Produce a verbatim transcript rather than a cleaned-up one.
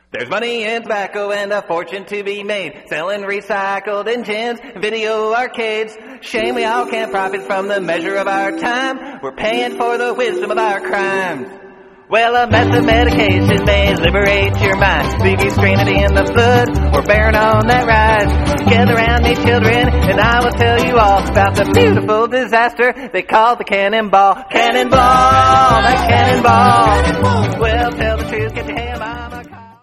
There's money in tobacco and a fortune to be made, selling recycled engines, video arcades. Shame we all can't profit from the measure of our time. We're paying for the wisdom of our crimes. Well, a mess of medication may liberate your mind. Leave you straining in the flood or bearing on that ride. Gather round me, children, and I will tell you all about the beautiful disaster they call the cannonball. Cannonball, that cannonball. Well, tell the truth, get your hands